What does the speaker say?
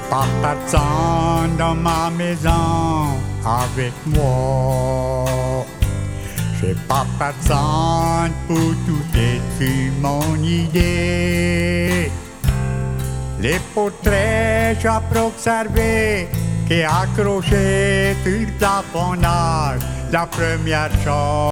pas t'attendre dans ma maison avec moi. J'ai pas t'attendre pour tout détruire mon idée. Les portraits j'ai observé qui accrochaient tout la fondage, la première chose.